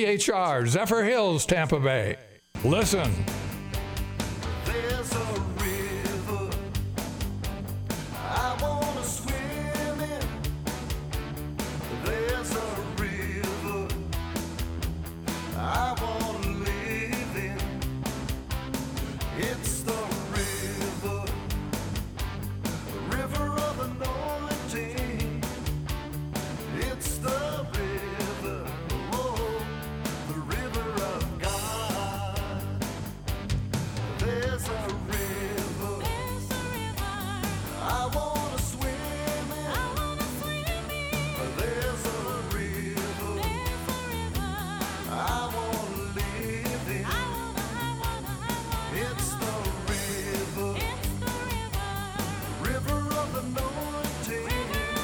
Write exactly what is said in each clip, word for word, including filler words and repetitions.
C H R, Zephyr Hills, Tampa Bay. Listen. There's a river I wanna swim in. There's a river I wanna live in. It's the river, the river of anointing. It's the river, oh, the river of God. There's a river I wanna swim in. There's a river I wanna live in. It's the river, river of anointing.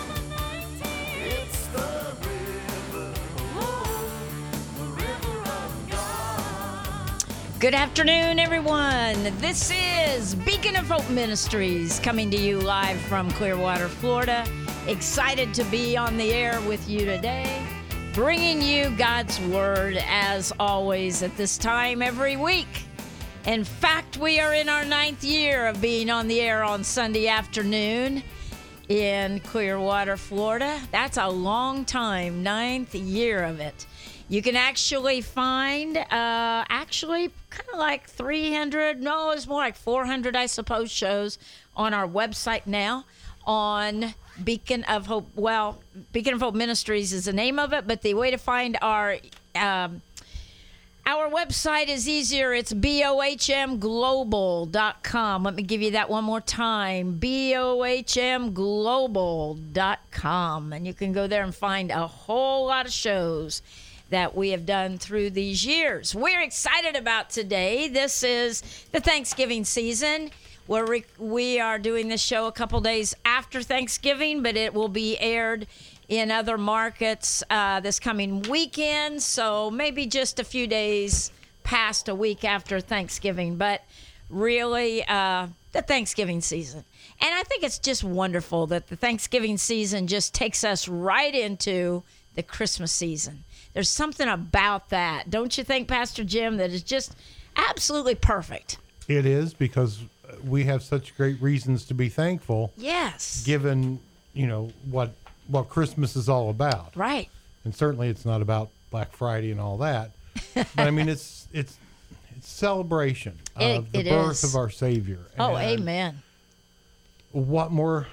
It's the river, oh, the river of God. Good afternoon, everyone. This is Beacon of Hope Ministries coming to you live from Clearwater, Florida. Excited to be on the air with you today, bringing you God's Word as always at this time every week. In fact, we are in our ninth year of being on the air on Sunday afternoon in Clearwater, Florida. That's a long time, ninth year of it. You can actually find, uh, actually, kind of like three hundred, no, it's more like four hundred, I suppose, shows on our website now on Beacon of Hope. Well, Beacon of Hope Ministries is the name of it, but the way to find our um, our website is easier. It's B O H M global dot com. Let me give you that one more time. B O H M global dot com. And you can go there and find a whole lot of shows that we have done through these years. We're excited about today. This is the Thanksgiving season. We're re- we are doing this show a couple days after Thanksgiving, but it will be aired in other markets uh, this coming weekend, so maybe just a few days past a week after Thanksgiving, but really uh, the Thanksgiving season. And I think it's just wonderful that the Thanksgiving season just takes us right into the Christmas season. There's something about that, don't you think, Pastor Jim, that is just absolutely perfect? It is, because we have such great reasons to be thankful. Yes. Given, you know, what what Christmas is all about. Right. And certainly it's not about Black Friday and all that. But I mean, it's it's it's celebration It- of the it birth is. of our Savior. Oh, And amen. What more?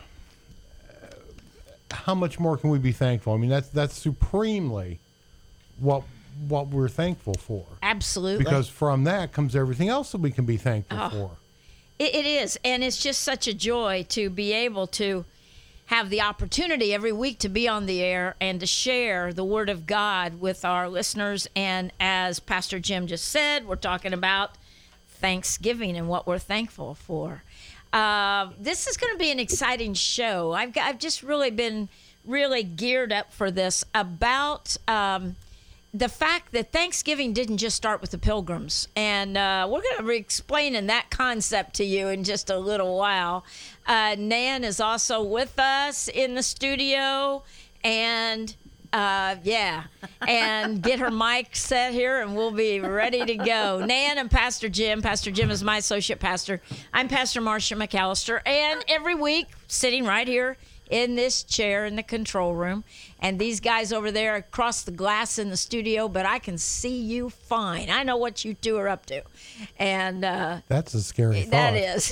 uh, How much more can we be thankful? I mean, that's that's supremely what what we're thankful for. Absolutely. Because from that comes everything else that we can be thankful Oh. for. It, it is, and it's just such a joy to be able to have the opportunity every week to be on the air and to share the Word of God with our listeners. And as Pastor Jim just said, we're talking about Thanksgiving and what we're thankful for. Uh, this is going to be an exciting show. I've got, I've just really been really geared up for this about um, the fact that Thanksgiving didn't just start with the Pilgrims. And uh, we're going to be explaining that concept to you in just a little while. Uh, Nan is also with us in the studio. And, uh, yeah, and get her mic set here, and we'll be ready to go. Nan and Pastor Jim. Pastor Jim is my associate pastor. I'm Pastor Marcia McAllister. And every week, sitting right here in this chair in the control room, and these guys over there across the glass in the studio, but I can see you fine. I know what you two are up to. And uh, That's a scary thought. that is.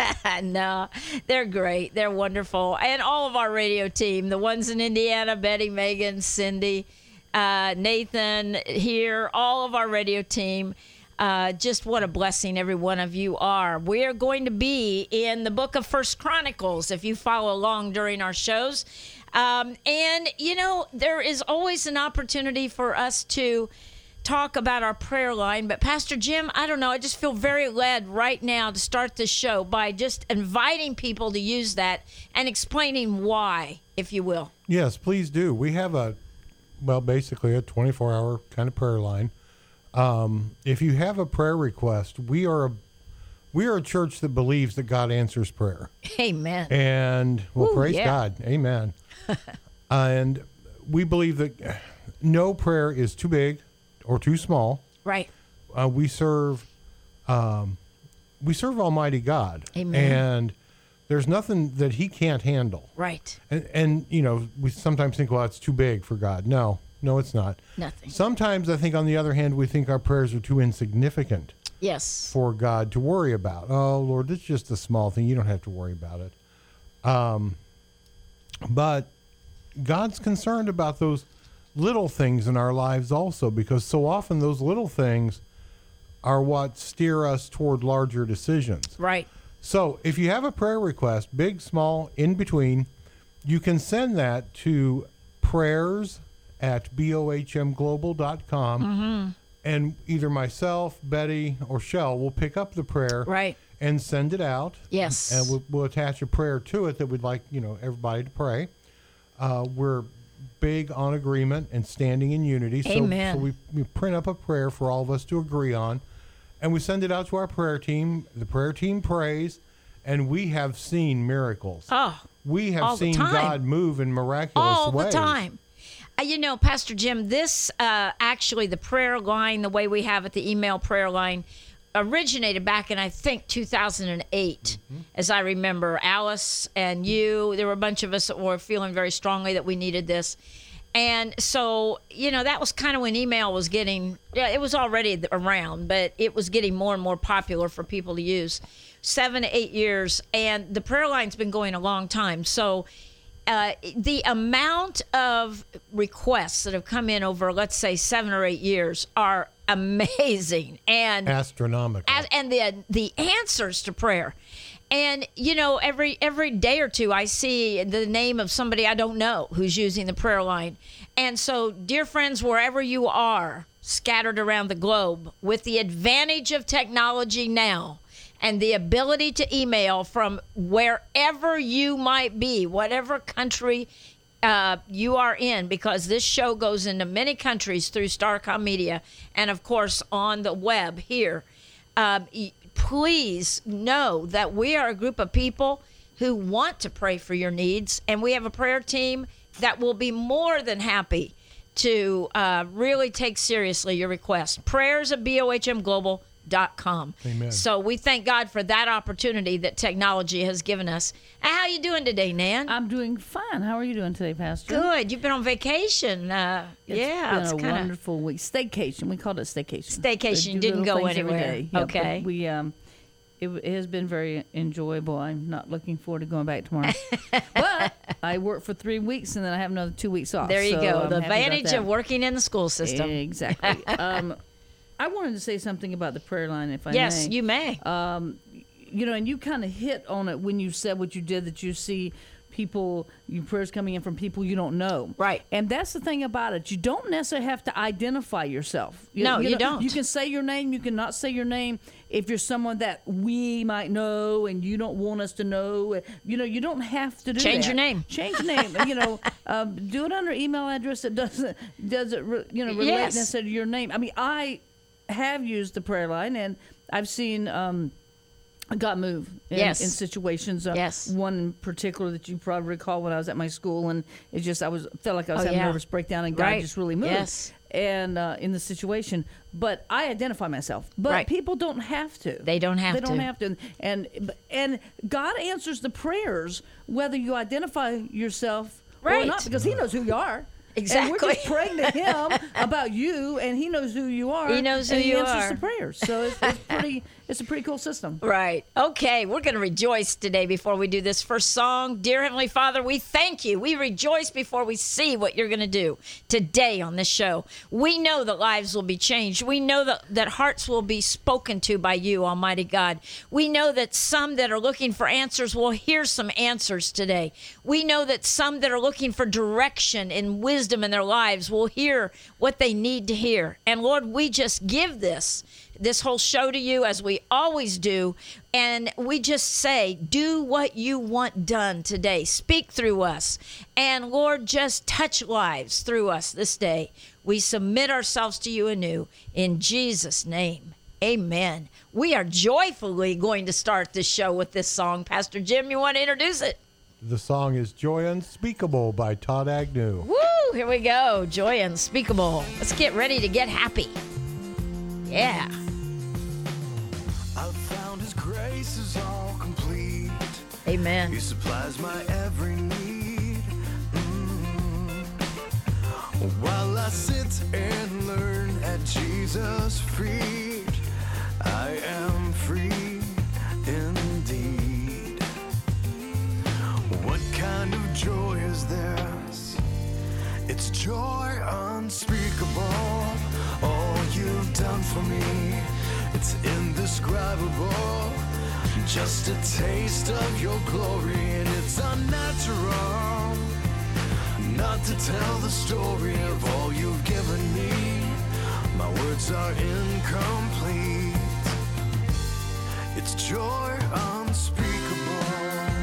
No, they're great. They're wonderful. And all of our radio team, the ones in Indiana, Betty, Megan, Cindy, uh, Nathan here, all of our radio team. Uh, just what a blessing every one of you are. We are going to be in the book of First Chronicles, if you follow along during our shows. Um, and, you know, there is always an opportunity for us to talk about our prayer line. But, Pastor Jim, I don't know, I just feel very led right now to start this show by just inviting people to use that and explaining why, if you will. Yes, please do. We have a, well, basically a twenty-four hour kind of prayer line. Um, if you have a prayer request, we are a we are a church that believes that God answers prayer. Amen. And well, Ooh, praise yeah. God. Amen. And we believe that no prayer is too big or too small. Right. Uh, we serve, um, we serve Almighty God. Amen. And there's nothing that He can't handle. Right. And, and you know, we sometimes think, well, it's too big for God. No, no, it's not. Nothing. Sometimes I think, on the other hand, we think our prayers are too insignificant Yes. for God to worry about. Oh, Lord, it's just a small thing. You don't have to worry about it. Um, but God's concerned about those little things in our lives also, because so often those little things are what steer us toward larger decisions. Right. So if you have a prayer request, big, small, in between, you can send that to prayers at bohm global dot com. Mm-hmm. And either myself, Betty, or Shell will pick up the prayer Right. and send it out. Yes. And we'll, we'll attach a prayer to it that we'd like, you know, everybody to pray. Uh, we're big on agreement and standing in unity. So, Amen. so we, we print up a prayer for all of us to agree on, and we send it out to our prayer team. The prayer team prays, and we have seen miracles. Oh, we have all the seen time. God move in miraculous all ways. the time. Uh, you know, Pastor Jim, this uh, actually, the prayer line, the way we have it, the email prayer line, originated back in, I think, two thousand eight, Mm-hmm. as I remember. Alice and you, there were a bunch of us that were feeling very strongly that we needed this. And so, you know, that was kind of when email was getting, yeah, it was already around, but it was getting more and more popular for people to use. Seven to eight years, and the prayer line's been going a long time. So uh, the amount of requests that have come in over, let's say, seven or eight years are amazing. And Astronomical. as, and the the answers to prayer. And you know, every every day or two, I see the name of somebody I don't know who's using the prayer line. And so, dear friends, wherever you are, scattered around the globe, with the advantage of technology now and the ability to email from wherever you might be, whatever country uh, you are in, because this show goes into many countries through Starcom Media and, of course, on the web here. Uh, please know that we are a group of people who want to pray for your needs, and we have a prayer team that will be more than happy to uh, really take seriously your request. Prayers at bohm global dot com. Amen. So we thank God for that opportunity that technology has given us. And how you doing today, Nan? I'm doing fine. How are you doing today, Pastor? Good. You've been on vacation. Uh, It's yeah, been it's a kind of wonderful week. Staycation. We called it staycation. Staycation. We do Didn't little go things every anywhere. day. Yeah, but Okay. We um, it, it has been very enjoyable. I'm not looking forward to going back tomorrow. But I work for three weeks and then I have another two weeks off. there you so go. I'm The happy about advantage that. of working in the school system. Exactly. um, I wanted to say something about the prayer line, if I Yes, may. you may. Um, you know, and you kind of hit on it when you said what you did, that you see people, your prayers coming in from people you don't know. Right. And that's the thing about it. You don't necessarily have to identify yourself. No, you know, don't. You can say your name. You can not say your name if you're someone that we might know and you don't want us to know. You know, you don't have to do Change that. your name. Change your name. you know, um, do it under email address that doesn't, doesn't re- you know, relate Yes. necessarily to your name. I mean, I have used the prayer line and I've seen um, God move in, Yes. in situations. Uh, Yes. One in particular that you probably recall when I was at my school, and it just I was felt like I was Oh, having yeah. a nervous breakdown, and God Right. just really moved. Yes. And uh, in the situation, but I identify myself. But Right. people don't have to. They don't have They don't to. have to. And and God answers the prayers whether you identify yourself or Right. not, because He knows who you are. And Exactly. we're just praying to Him about you, and He knows who you are. He knows who and he you answers are. the prayers. So it's, it's pretty. It's a pretty cool system. Right. Okay, we're going to rejoice today before we do this first song. Dear Heavenly Father, we thank you. We rejoice before we see what you're going to do today on this show. We know that lives will be changed. We know that, that hearts will be spoken to by you, Almighty God. We know that some that are looking for answers will hear some answers today. We know that some that are looking for direction and wisdom in their lives will hear what they need to hear. And Lord, we just give this this whole show to you, as we always do, and we just say, do what you want done today. Speak through us, and Lord, just touch lives through us this day. We submit ourselves to you anew in Jesus' name. Amen. We are joyfully going to start this show with this song. Pastor Jim, you want to introduce it? The song is Joy Unspeakable by Todd Agnew. Woo! here we go. Joy unspeakable. Let's get ready to get happy. Yeah. I've found His grace is all complete. Amen. He supplies my every need. Mm. While I sit and learn at Jesus' feet, I am free indeed. What kind of joy is this? It's joy unspeakable. All you've done for me, it's indescribable. Just a taste of your glory, and it's unnatural not to tell the story of all you've given me. My words are incomplete. It's joy unspeakable.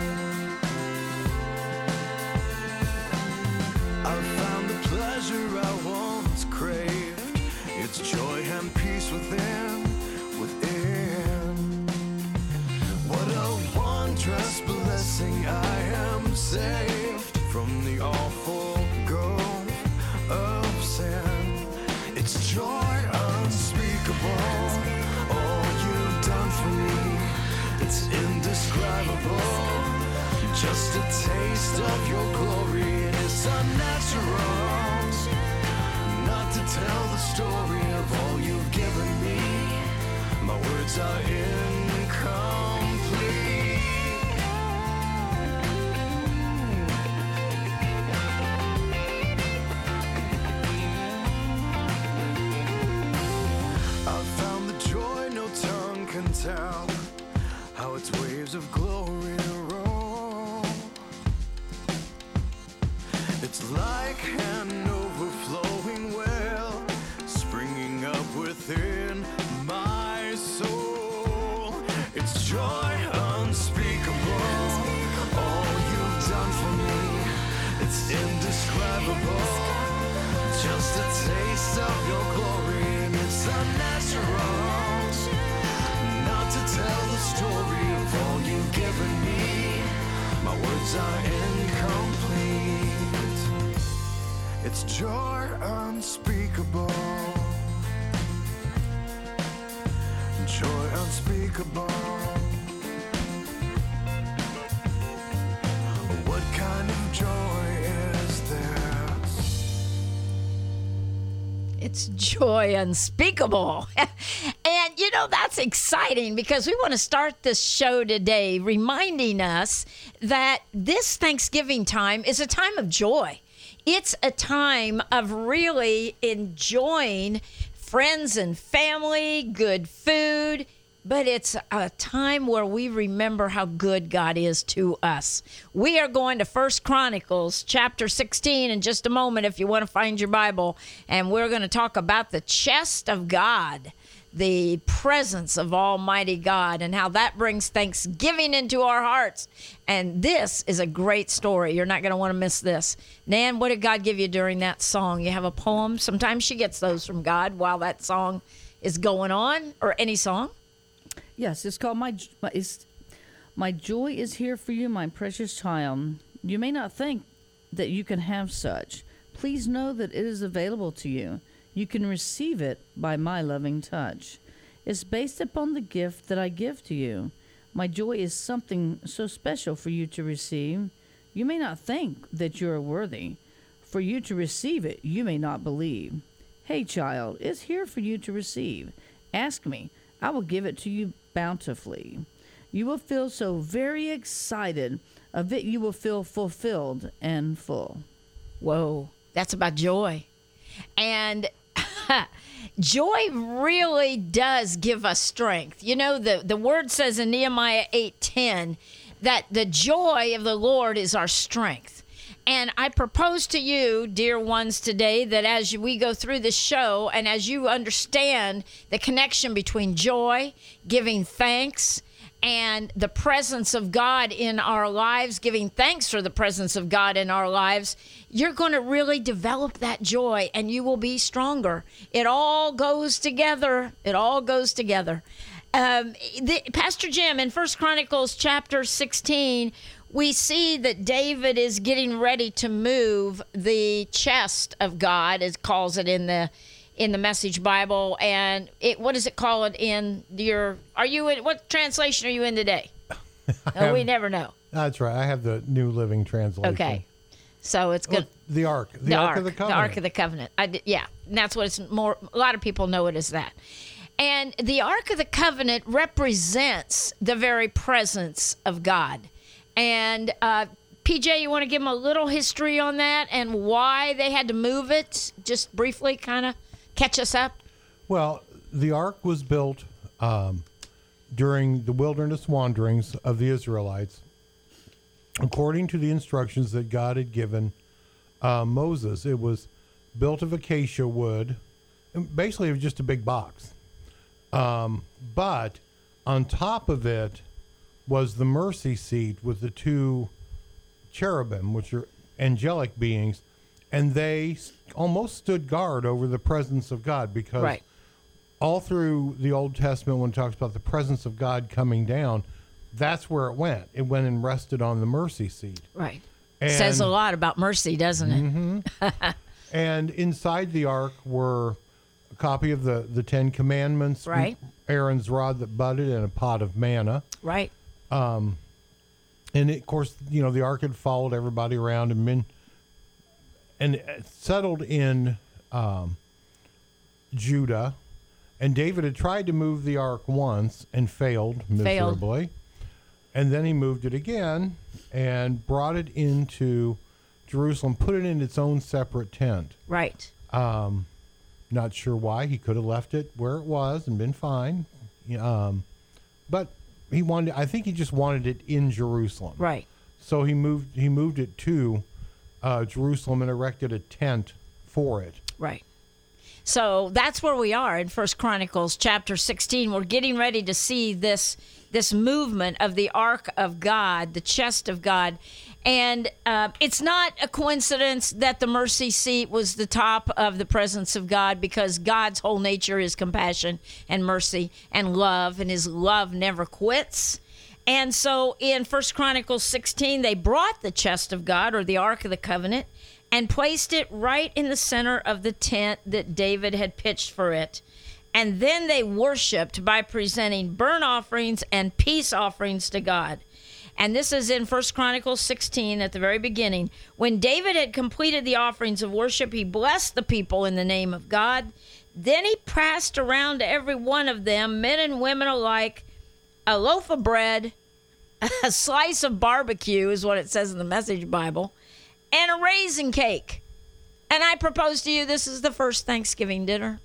I've found the pleasure I once craved. It's joy and peace within, within. What a wondrous blessing, I am saved from the awful gulf of sin. It's joy unspeakable. All you've done for me, it's indescribable. Just a taste of your glory, and it's unnatural not to tell the story of all you've given me. My words are incomplete. I've found the joy no tongue can tell, how its waves of glory roll. It's like an overflowing well, springing up within my soul. It's joy unspeakable. All you've done for me, it's indescribable. Just a taste of your glory, and it's unnatural not to tell the story of all you've given me. My words are incomplete. It's joy unspeakable. Joy unspeakable. What kind of joy is this? It's joy unspeakable. And, you know, that's exciting because we want to start this show today reminding us that this Thanksgiving time is a time of joy. It's a time of really enjoying friends and family, good food, but it's a time where we remember how good God is to us. We are going to First Chronicles chapter sixteen in just a moment if you want to find your Bible, and we're going to talk about the chest of God, the presence of Almighty God, and how that brings thanksgiving into our hearts. And this is a great story. You're not going to want to miss this. Nan, what did God give you during that song? You have a poem? Sometimes she gets those from God while that song is going on, or any song. Yes, it's called my, my it's my joy is here for you, my precious child. You may not think that you can have such. Please know that it is available to you. You can receive it by my loving touch. It's based upon the gift that I give to you. My joy is something so special for you to receive. You may not think that you are worthy. For you to receive it, you may not believe. Hey, child, it's here for you to receive. Ask me. I will give it to you bountifully. You will feel so very excited. Of it you will feel fulfilled and full. Whoa, that's about joy. And joy really does give us strength. You know, the, the word says in Nehemiah eight ten that the joy of the Lord is our strength. And I propose to you, dear ones, today that as we go through this show and as you understand the connection between joy, giving thanks, and the presence of God in our lives, giving thanks for the presence of God in our lives, you're going to really develop that joy and you will be stronger. It all goes together. It all goes together. Um, the, Pastor Jim, in First Chronicles chapter sixteen, we see that David is getting ready to move the chest of God, as calls it in the in the Message Bible, and it what does it call it in your? Are you in what translation are you in today? Oh, we never know. That's right. I have the New Living Translation. Okay, so it's good. Well, the Ark, the, The Ark, Ark of the Covenant. The Ark of the Covenant. I did, yeah, and that's what it's more. A lot of people know it as that. And the Ark of the Covenant represents the very presence of God. And uh, P J, you want to give them a little history on that and why they had to move it? Just briefly, kind of catch us up. Well, the Ark was built um, during the wilderness wanderings of the Israelites, according to the instructions that God had given uh, Moses. It was built of acacia wood, and basically it was just a big box. Um, but on top of it was the mercy seat with the two cherubim, which are angelic beings, and they s- almost stood guard over the presence of God, because Right. all through the Old Testament, when it talks about the presence of God coming down, that's where it went. It went and rested on the mercy seat. Right. And, Says a lot about mercy, doesn't it? and inside the ark were a copy of the, the Ten Commandments, Right. Aaron's rod that budded, and a pot of manna. Right. And it, of course, you know, the ark had followed everybody around and been and it settled in um, Judah. And David had tried to move the ark once and failed miserably. And then he moved it again and brought it into Jerusalem, put it in its own separate tent. Right. Not sure why. He could have left it where it was and been fine. Um, but he wanted, I think he just wanted it in Jerusalem. Right. So he moved, he moved it to uh, Jerusalem and erected a tent for it. Right. So that's where we are in First Chronicles chapter sixteen. We're getting ready to see this this movement of the Ark of God, the chest of God. And uh, it's not a coincidence that the mercy seat was the top of the presence of God, because God's whole nature is compassion and mercy and love, and his love never quits. And so in First Chronicles sixteen, they brought the chest of God, or the Ark of the Covenant, and placed it right in the center of the tent that David had pitched for it. And then they worshiped by presenting burnt offerings and peace offerings to God. And this is in First Chronicles sixteen at the very beginning. When David had completed the offerings of worship, he blessed the people in the name of God. Then he passed around to every one of them, men and women alike, a loaf of bread, a slice of barbecue is what it says in the Message Bible, and a raisin cake. And I propose to you, this is the first Thanksgiving dinner.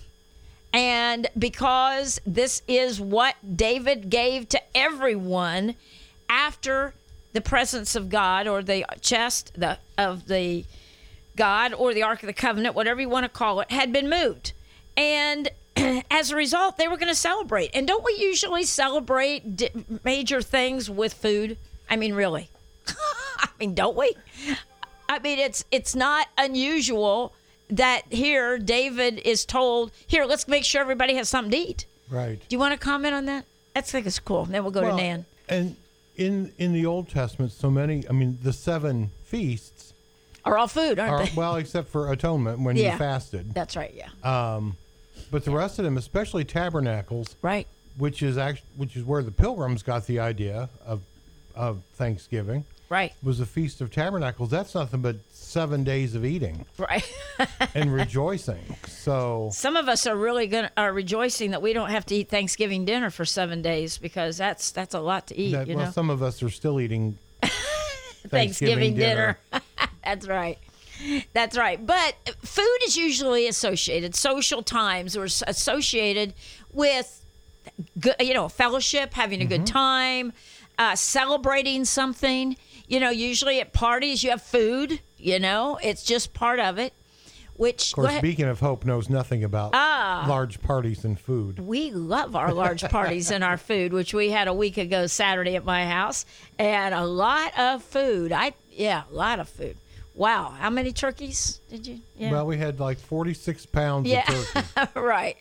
And because this is what David gave to everyone after the presence of God, or the chest the, of the God, or the Ark of the Covenant, whatever you want to call it, had been moved. And as a result, they were going to celebrate. And don't we usually celebrate di- major things with food? I mean, really. I mean, don't we? I mean, it's it's not unusual that here David is told, here, let's make sure everybody has something to eat. Right. Do you want to comment on that? I think it's cool. Then we'll go Well, to Nan. And in in the Old Testament, so many, I mean, the seven feasts Are all food, aren't are, they? well, except for atonement when Yeah. you fasted. That's right, yeah. But the rest of them, especially tabernacles, Right. which is actually which is where the Pilgrims got the idea of of Thanksgiving, Right. was a feast of tabernacles. That's nothing but seven days of eating Right. and rejoicing. So Some of us are really gonna are rejoicing that we don't have to eat Thanksgiving dinner for seven days, because that's that's a lot to eat, that, you well, know. some of us are still eating Thanksgiving dinner. That's right. That's right. But food is usually associated, social times or s- associated with, good, you know, fellowship, having a good time, uh, celebrating something. You know, usually at parties you have food, you know, it's just part of it. Which, Of go course, ahead. Beacon of Hope knows nothing about Ah. large parties and food. We love our large parties and our food, which we had a week ago Saturday at my house, and a lot of food. I yeah, a lot of food. Wow, how many turkeys did you? Yeah, Well, we had like forty-six pounds yeah, of turkey. right.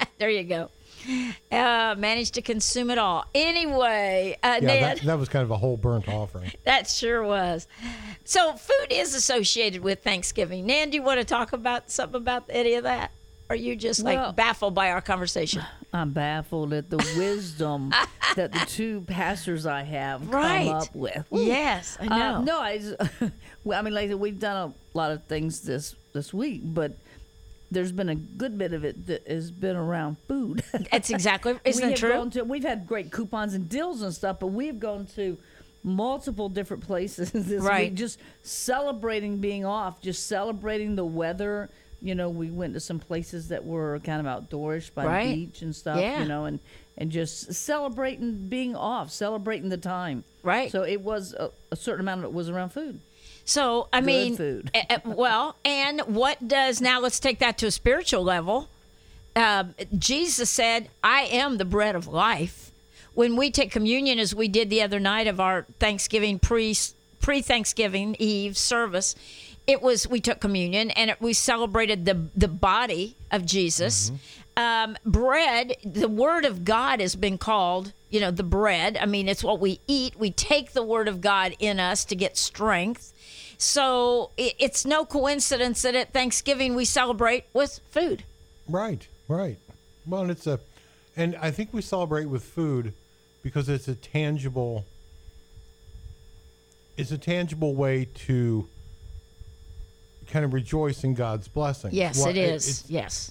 There you go. Uh, managed to consume it all. Anyway, uh, Yeah, Ned, that, that was kind of a whole burnt offering. that sure was. So food is associated with Thanksgiving. Nan, do you want to talk about something about any of that? Or are you just like Well- baffled by our conversation? I'm baffled at the wisdom that the two pastors I have Right. come up with. Woo. Yes, I know. Uh, no, I, just- well, I mean, like I said, we've done a lot of things this this week, but there's been a good bit of it that has been around food. That's exactly, isn't we it have true? Gone to, we've had great coupons and deals and stuff, but we've gone to multiple different places this Right. week, just celebrating being off, just celebrating the weather. You know, we went to some places that were kind of outdoorish by Right. the beach and stuff. Yeah. You know, and and just celebrating being off, celebrating the time. Right. So it was a, a certain amount of it was around food. So, I mean, food. uh, uh, well, and what does, now let's take that to a spiritual level. Um, Jesus said, I am the bread of life. When we take communion, as we did the other night of our Thanksgiving pre, pre-Thanksgiving Eve service, it was, we took communion and it, we celebrated the, the body of Jesus. Um, bread, the word of God has been called, you know, the bread. I mean, it's what we eat. We take the word of God in us to get strength. So it, it's no coincidence that at Thanksgiving we celebrate with food. Right, right. Well, and it's a, and I think we celebrate with food because it's a tangible, it's a tangible way to kind of rejoice in God's blessings. Yes, Well, it is. it's- yes.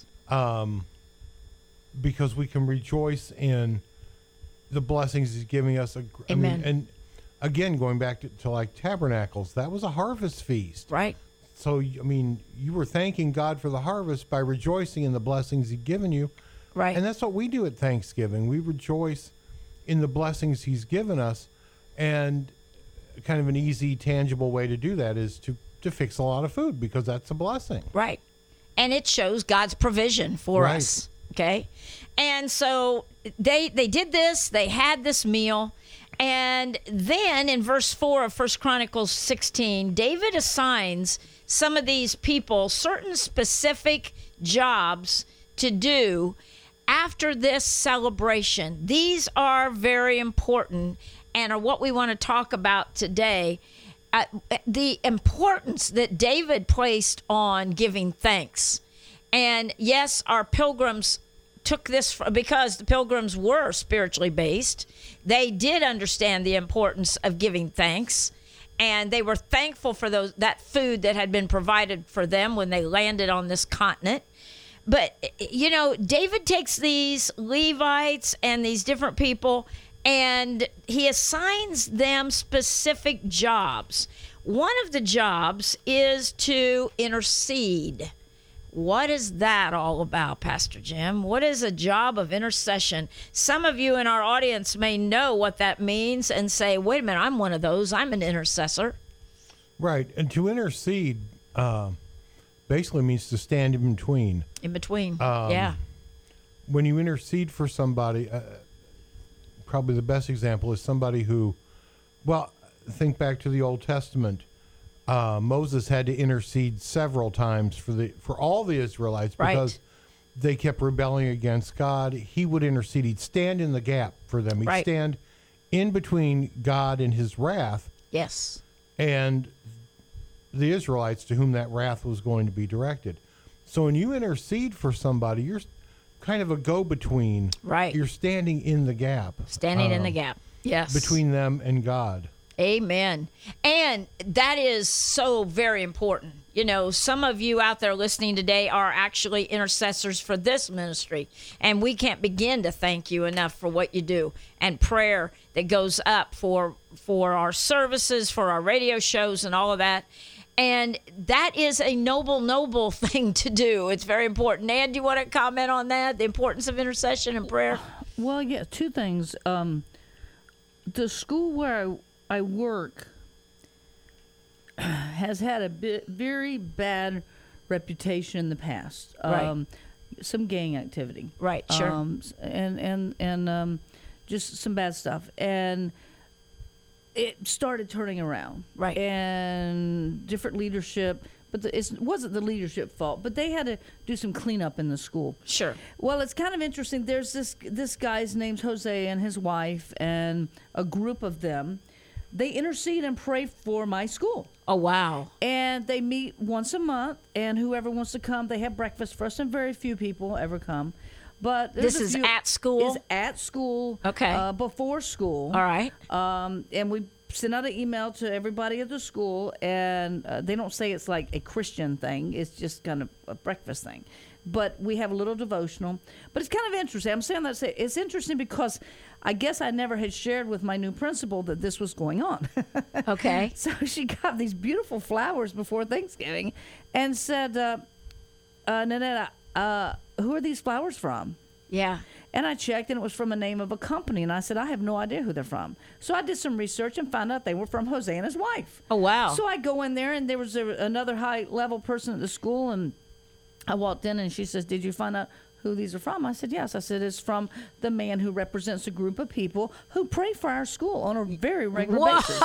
because we can rejoice in the blessings He's giving us. I Amen. mean, and again, going back to, to like tabernacles, that was a harvest feast. Right. So, I mean, you were thanking God for the harvest by rejoicing in the blessings He's given you. Right. And that's what we do at Thanksgiving. We rejoice in the blessings He's given us. And kind of an easy, tangible way to do that is to, to fix a lot of food because that's a blessing. Right. And it shows God's provision for Right. us. Okay. And so they they did this, they had this meal, and then in verse four of First Chronicles sixteen, David assigns some of these people certain specific jobs to do after this celebration. These are very important and are what we want to talk about today. Uh, the importance that David placed on giving thanks. And yes, our pilgrims took this fr- because the pilgrims were spiritually based. They did understand the importance of giving thanks, and they were thankful for those that food that had been provided for them when they landed on this continent. But, you know, David takes these Levites and these different people, and he assigns them specific jobs. One of the jobs is to intercede. What is that all about, Pastor Jim? What is a job of intercession? Some of you in our audience may know what that means and say, wait a minute, I'm one of those. I'm an intercessor. Right. And to intercede uh, basically means to stand in between. In between. yeah. When you intercede for somebody, uh, probably the best example is somebody who, well, think back to the Old Testament. Uh, Moses had to intercede several times for the for all the Israelites Right. because they kept rebelling against God. He would intercede. He'd stand in the gap for them. He'd Right. stand in between God and His wrath Yes. and the Israelites to whom that wrath was going to be directed. So when you intercede for somebody, you're kind of a go-between. Right. You're standing in the gap. Standing in um, the gap. Yes. between them and God. Amen. And that is so very important. You know, some of you out there listening today are actually intercessors for this ministry, and we can't begin to thank you enough for what you do, and prayer that goes up for for our services, for our radio shows and all of that. And that is a noble, noble thing to do. It's very important. Nan, do you want to comment on that? The importance of intercession and prayer? Well, yeah, two things. Um, the school where I, I work has had a bit, very bad reputation in the past. Right. Um, some gang activity. Right, sure. Um, s- and and and um, just some bad stuff. And it started turning around. Right. And different leadership but the, it wasn't the leadership fault. But they had to do some cleanup in the school. Sure. Well, it's kind of interesting. There's this this guy's name's Jose and his wife and a group of them. They intercede and pray for my school. Oh, wow. And they meet once a month, and whoever wants to come, they have breakfast for us, and very few people ever come. But there's This a is few- at school? Is at school. Okay. Uh, before school. All right. Um, and we send out an email to everybody at the school, and uh, they don't say it's like a Christian thing. It's just kind of a breakfast thing. But we have a little devotional. But it's kind of interesting. I'm saying that to say it's interesting because I guess I never had shared with my new principal that this was going on. Okay. So she got these beautiful flowers before Thanksgiving and said, uh, uh, Nanette, uh, who are these flowers from? Yeah. And I checked, and it was from a name of a company. And I said, I have no idea who they're from. So I did some research and found out they were from Jose and his wife. Oh, wow. So I go in there, and there was a, another high-level person at the school, and I walked in, and she says, did you find out who these are from? I said, yes. I said, it's from the man who represents a group of people who pray for our school on a very regular Whoa. basis.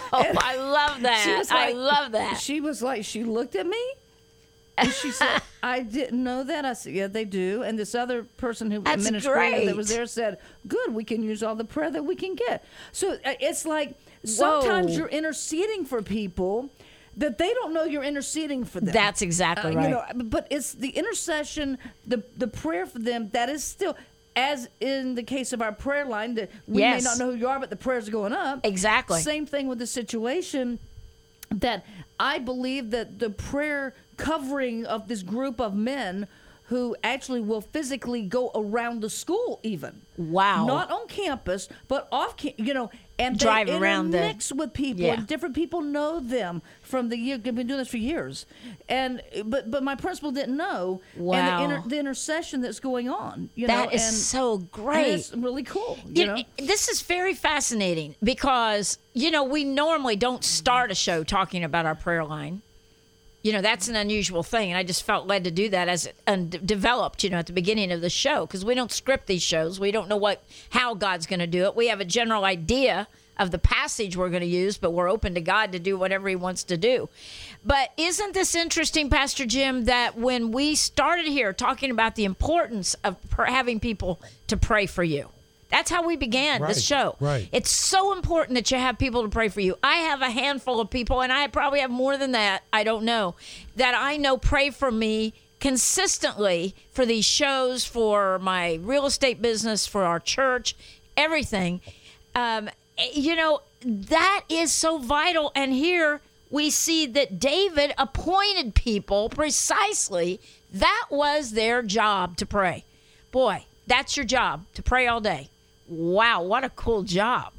I love She that. was I like- love that. She was like, she looked at me, and she said, I didn't know that. I said, yeah, they do. And this other person who That's administrator that was great. there said, good, we can use all the prayer that we can get. So uh, it's like sometimes Whoa. you're interceding for people that they don't know you're interceding for them. That's exactly Uh, right. You know, but it's the intercession, the the prayer for them that is still, as in the case of our prayer line, that we Yes. may not know who you are, but the prayers are going up. Exactly. Same thing with the situation that I believe that the prayer covering of this group of men who actually will physically go around the school even. Wow. Not on campus, but off campus, you know, and Drive they around the- mix with people, Yeah. and different people know them from the year. They've been doing this for years, and but but my principal didn't know. Wow. And the, inter, the intercession that's going on, you That know, is and, so and great. it's really cool. You, You know, know, this is very fascinating because, you know, we normally don't start a show talking about our prayer line. You know, that's an unusual thing. And I just felt led to do that as it un- developed, you know, at the beginning of the show, because we don't script these shows. We don't know what how God's going to do it. We have a general idea of the passage we're going to use, but we're open to God to do whatever he wants to do. But isn't this interesting, Pastor Jim, that when we started here talking about the importance of pr- having people to pray for you, that's how we began Right, this show. right. It's so important that you have people to pray for you. I have a handful of people, and I probably have more than that, I don't know, that I know pray for me consistently for these shows, for my real estate business, for our church, everything. Um, you know, that is so vital. And here we see that David appointed people precisely. That was their job to pray. Boy, that's your job, to pray all day. Wow, what a cool job.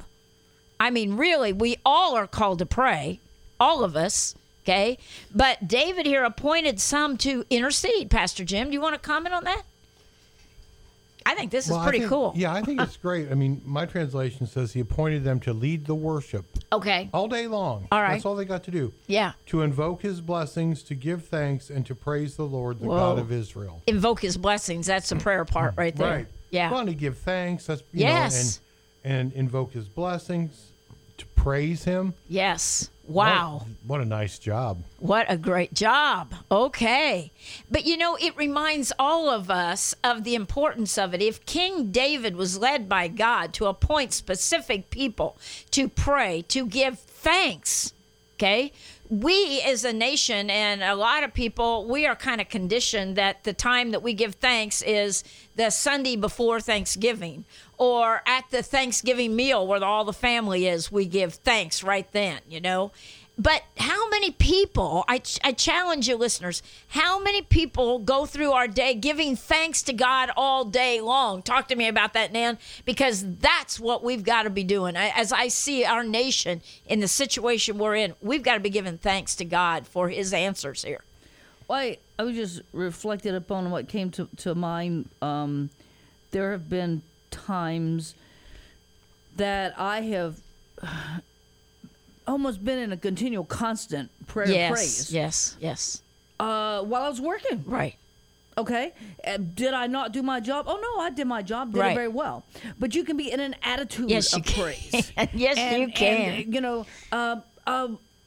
I mean, really, we all are called to pray, all of us, okay? But David here appointed some to intercede. Pastor Jim, do you want to comment on that? I think this is Well, I pretty think- cool. Yeah, I think it's great. I mean, my translation says he appointed them to lead the worship Okay. all day long. All right. That's all they got to do. Yeah. To invoke his blessings, to give thanks, and to praise the Lord, the Whoa. God of Israel. Invoke his blessings. That's the prayer part right there. Right. Yeah. Well, to give thanks. That's you Yes. know, and and invoke his blessings, to praise him. Yes. Wow. What, what a nice job. What a great job. Okay. But you know, it reminds all of us of the importance of it. If King David was led by God to appoint specific people to pray, to give thanks, okay? We as a nation and a lot of people, we are kind of conditioned that the time that we give thanks is the Sunday before Thanksgiving or at the Thanksgiving meal where all the family is, we give thanks right then, you know? But how many people, I, I challenge you listeners, how many people go through our day giving thanks to God all day long? Talk to me about that, Nan, because that's what we've got to be doing. I, as I see our nation in the situation we're in, we've got to be giving thanks to God for his answers here. Well, I, I was just reflected upon what came to, to mind. Um, there have been times that I have almost been in a continual constant prayer and Yes, praise yes, yes. uh, while I was working. Right. Okay. Uh, did I not do my job? Oh, no, I did my job, did Right. it very well. But you can be in an attitude Yes, you of can. praise. Yes, and, you can. And, you know, uh, uh,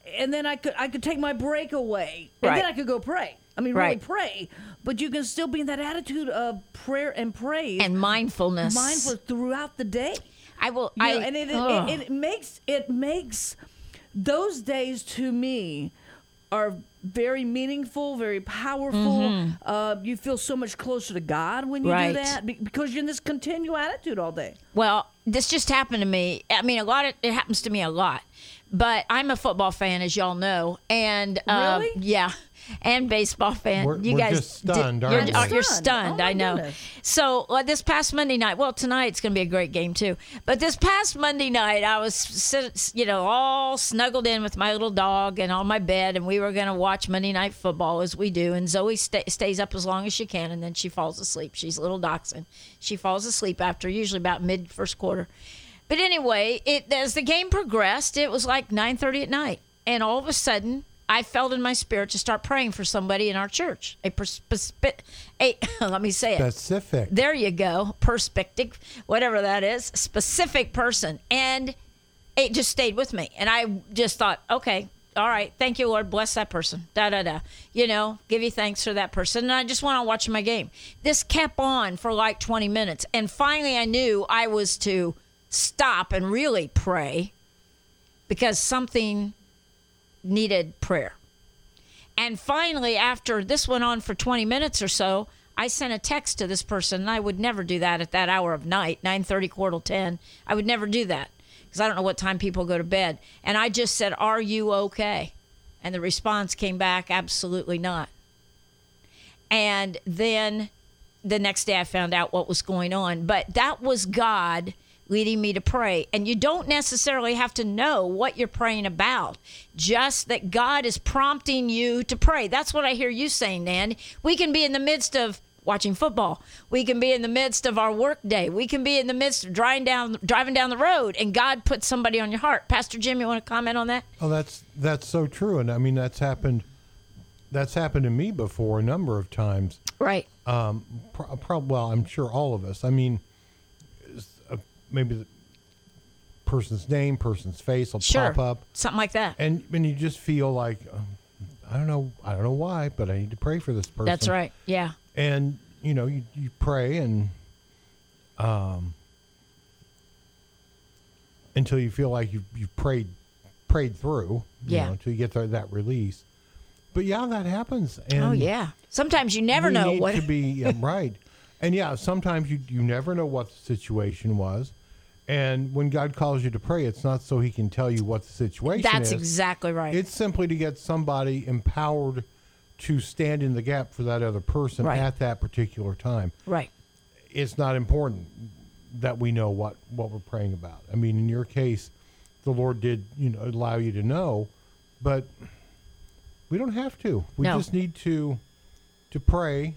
and then I could I could take my break away, and Right. then I could go pray. I mean, really Right. pray, but you can still be in that attitude of prayer and praise, And mindfulness. mindful throughout the day. I will. You I, know, and it, ugh. it, it makes it makes those days to me are very meaningful, very powerful. Uh, you feel so much closer to God when you Mm-hmm. Right. do that be- because you're in this continual attitude all day. Well, this just happened to me. I mean, a lot of it happens to me a lot. But I'm a football fan, as y'all know, and uh, Really? yeah, and baseball fan. We're- you we're guys, just stunned, di- aren't you're, we? you're Stunned. stunned. Oh, my I know. goodness. So uh, this past Monday night, well, tonight's going to be a great game too. But this past Monday night, I was, sit, you know, all snuggled in with my little dog and on my bed, and we were going to watch Monday Night Football as we do. And Zoe sta stays up as long as she can, and then she falls asleep. She's a little dachshund. She falls asleep after usually about mid first quarter. But anyway, it as the game progressed, it was like nine thirty at night, and all of a sudden, I felt in my spirit to start praying for somebody in our church. A, perspe- a let me say it. Specific. There you go. Perspective, whatever that is, specific person. And it just stayed with me. And I just thought, okay, all right, thank you, Lord. Bless that person. Da, da, da. You know, give you thanks for that person. And I just went on watching my game. This kept on for like twenty minutes. And finally, I knew I was to stop and really pray because something needed prayer. And finally, after this went on for twenty minutes or so, I sent a text to this person, and I would never do that at that hour of night, nine thirty, quarter to ten. I would never do that because I don't know what time people go to bed. And I just said, "Are you okay?" And the response came back, "Absolutely not." And then the next day I found out what was going on. But that was God leading me to pray. And you don't necessarily have to know what you're praying about, just that God is prompting you to pray. That's what I hear you saying, Nan. We can be in the midst of watching football. We can be in the midst of our work day. We can be in the midst of driving down driving down the road, and God puts somebody on your heart. Pastor Jim, you want to comment on that? Oh, that's that's so true, and I mean that's happened. That's happened to me before a number of times. Right. Um, pro- pro- well, I'm sure all of us. I mean, uh, maybe the person's name, person's face will Sure. pop up, Something like that. and and you just feel like, um, I don't know, I don't know why, but I need to pray for this person. That's right. Yeah. And you know, you, you pray and um until you feel like you've you've prayed prayed through, you Yeah. know, until you get that, that release. But yeah, that happens. And Oh, yeah. Sometimes you never we know need what. to be yeah, right. And yeah, sometimes you you never know what the situation was. And when God calls you to pray, it's not so he can tell you what the situation That's is. exactly right. It's simply to get somebody empowered to stand in the gap for that other person Right. at that particular time. right. It's not important that we know what, what we're praying about. I mean, in your case, the Lord did, you know, allow you to know, but we don't have to. We No. just need to to pray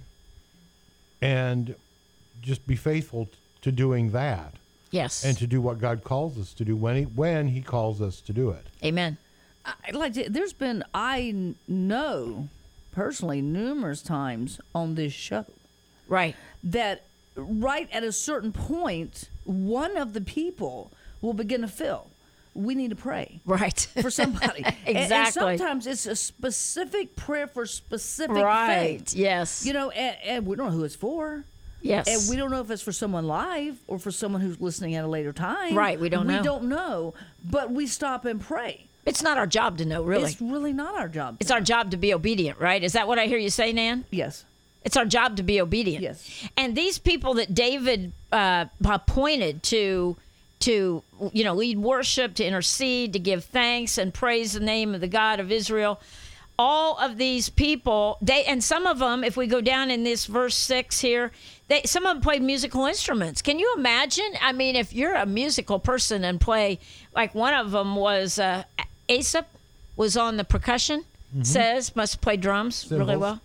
and just be faithful to doing that Yes. and to do what God calls us to do when he, when he calls us to do it. Amen. I, like to- there's been I n- know personally numerous times on this show Right. that right at a certain point one of the people will begin to feel we need to pray Right. for somebody. And- and, Exactly. sometimes it's a specific prayer for a specific Right. thing. Yes. You know, and, and we don't know who it's for. yes. And we don't know if it's for someone live or for someone who's listening at a later time. Right, we don't we know. We don't know, but we stop and pray. It's not our job to know, really. It's really not our job. It's our job to be obedient, right? Is that what I hear you say, Nan? Yes. It's our job to be obedient. Yes. And these people that David uh, appointed to, to you know, lead worship, to intercede, to give thanks and praise the name of the God of Israel, all of these people, they and some of them, if we go down in this verse six here, they some of them played musical instruments. Can you imagine? I mean, if you're a musical person and play, like one of them was uh, Asaph was on the percussion. Says must play drums really Cymbals.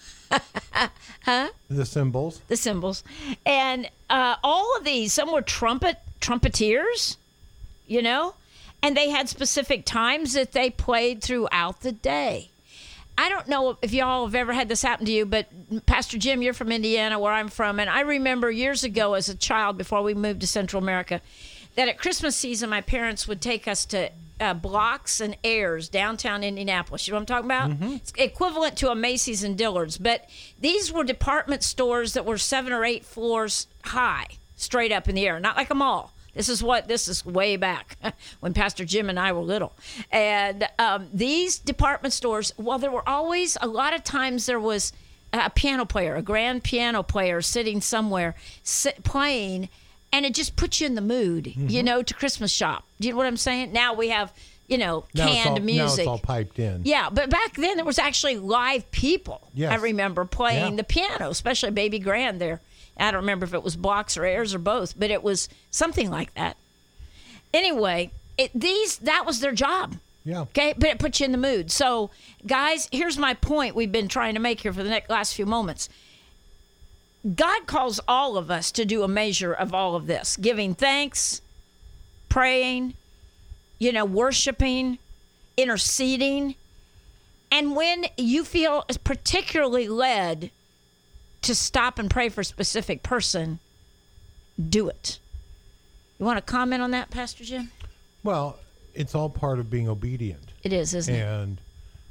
well. The symbols. The cymbals, and uh, all of these. Some were trumpet trumpeters, you know, and they had specific times that they played throughout the day. I don't know if y'all have ever had this happen to you, but Pastor Jim, you're from Indiana, where I'm from, and I remember years ago as a child, before we moved to Central America, that at Christmas season, my parents would take us to uh, Blocks and Airs, downtown Indianapolis. You know what I'm talking about? Mm-hmm. It's equivalent to a Macy's and Dillard's. But these were department stores that were seven or eight floors high, straight up in the air, not like a mall. This is what, this is way back when Pastor Jim and I were little. And um, these department stores, well, there were always, a lot of times there was a piano player, a grand piano player sitting somewhere sit, playing, and it just puts you in the mood, mm-hmm. you know, to Christmas shop. Do you know what I'm saying? Now we have, you know, now canned it's all, music. Now it's all piped in. Yeah, but back then there was actually live people. Yes. I remember playing yeah. the piano, especially Baby Grand there. I don't remember if it was Blocks or Airs or both, but it was something like that. Anyway, it, these that was their job. Yeah. Okay, but it puts you in the mood. So, guys, here's my point we've been trying to make here for the next, last few moments. God calls all of us to do a measure of all of this, giving thanks, praying, you know, worshiping, interceding. And when you feel particularly led to stop and pray for a specific person, do it. You want to comment on that, Pastor Jim? Well, it's all part of being obedient. It is, isn't it? And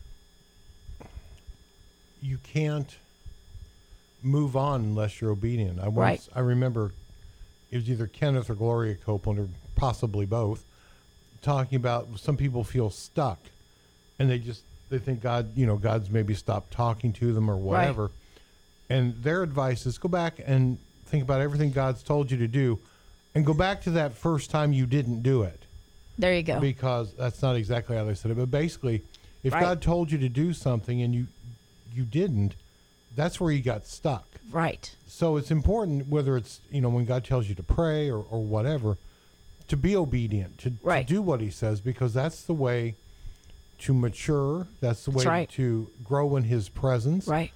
you can't move on unless you're obedient. I once, Right. I remember it was either Kenneth or Gloria Copeland, or possibly both, talking about some people feel stuck, and they just they think God, you know, God's maybe stopped talking to them or whatever. Right. And their advice is go back and think about everything God's told you to do, and go back to that first time you didn't do it. There you go. Because that's not exactly how they said it, but basically, if Right. God told you to do something and you you didn't, that's where you got stuck. Right. So it's important, whether it's, you know, when God tells you to pray or, or whatever, to be obedient, to, Right. to do what he says, because that's the way to mature. That's the way That's right. to grow in his presence. Right.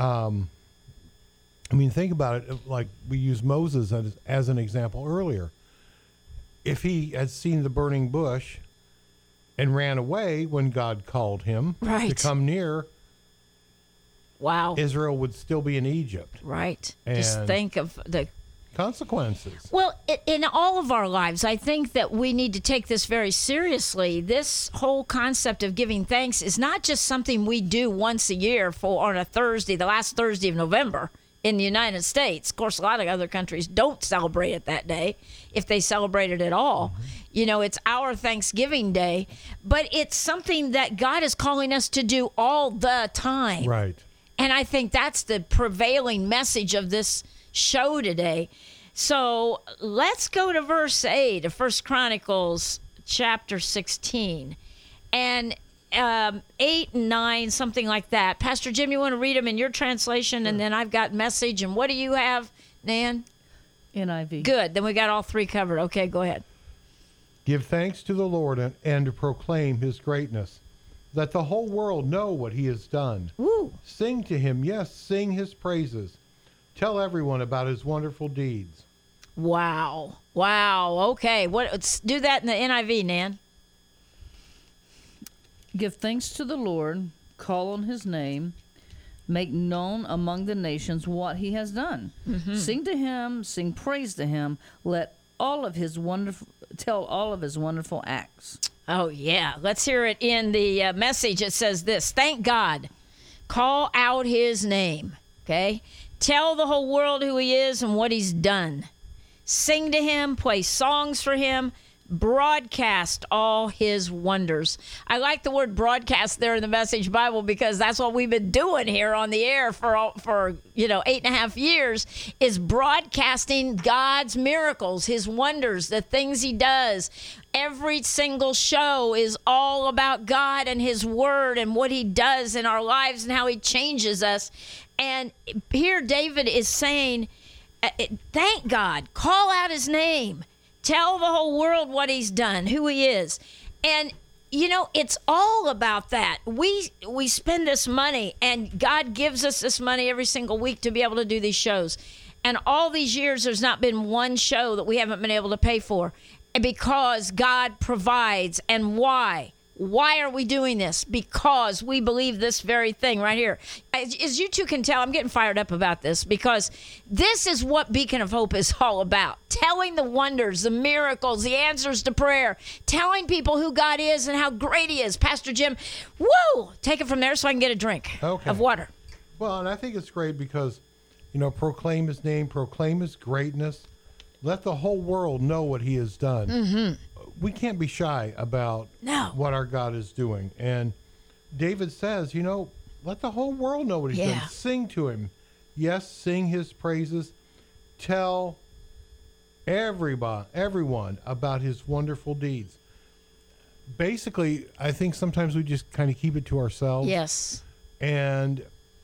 I mean, think about it. Like we used Moses as, as an example earlier. If he had seen the burning bush and ran away when God called him Right. to come near, Wow. Israel would still be in Egypt. Right. Just And- think of the Consequences. Well, i- in all of our lives, I think that we need to take this very seriously. This whole concept of giving thanks is not just something we do once a year for on a Thursday, the last Thursday of November in the United States. Of course, a lot of other countries don't celebrate it that day, if they celebrate it at all. Mm-hmm. You know, it's our Thanksgiving Day, but it's something that God is calling us to do all the time. Right. And I think that's the prevailing message of this show today. So let's go to verse eight of First Chronicles chapter sixteen. And um, eight and nine, something like that. Pastor Jim, you want to read them in your translation? And then I've got message. And what do you have, Nan? N I V. Good. Then we got all three covered. Okay, go ahead. Give thanks to the Lord and, and to proclaim his greatness. Let the whole world know what he has done. Woo. Sing to him, yes, sing his praises. Tell everyone about his wonderful deeds. Wow. Wow. Okay. What? Let's do that in the N I V, Nan. Give thanks to the Lord, call on his name, make known among the nations what he has done. Mm-hmm. Sing to him, sing praise to him, let all of his wonderful, tell all of his wonderful acts. Oh, yeah. Let's hear it in the uh, message. It says this: thank God, call out his name, okay? Tell the whole world who he is and what he's done. Sing to him, play songs for him, broadcast all his wonders. I like the word broadcast there in the Message Bible because that's what we've been doing here on the air for, all, for you know, eight and a half years, is broadcasting God's miracles, his wonders, the things he does. Every single show is all about God and his word and what he does in our lives and how he changes us. And here David is saying, thank God, call out his name. Tell the whole world what he's done, who he is. And, you know, it's all about that. We we spend this money, and God gives us this money every single week to be able to do these shows. And all these years, there's not been one show that we haven't been able to pay for because God provides. And why? Why are we doing this? Because we believe this very thing right here. As, as you two can tell, I'm getting fired up about this because this is what Beacon of Hope is all about. Telling the wonders, the miracles, the answers to prayer, telling people who God is and how great he is. Pastor Jim, woo! Take it from there so I can get a drink Okay. of water. Well, and I think it's great because, you know, proclaim his name, proclaim his greatness. Let the whole world know what he has done. Mm-hmm. We can't be shy about No. what our God is doing. And David says, you know, let the whole world know what he's Yeah. done. Sing to him. Yes, sing his praises. Tell everybody, everyone about his wonderful deeds. Basically, I think sometimes we just kind of keep it to ourselves. Yes. And,